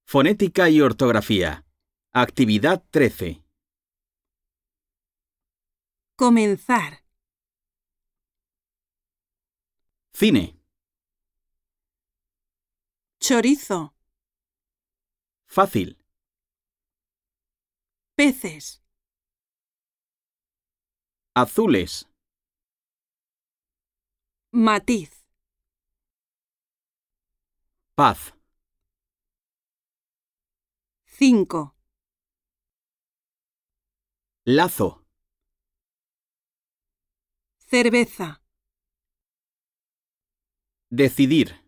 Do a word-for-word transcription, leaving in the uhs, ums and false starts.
Fonética y ortografía. Actividad trece. Comenzar. Cine. Chorizo. Fácil. Peces. Azules. Matiz. Paz. Cinco. Lazo. Cerveza. Decidir.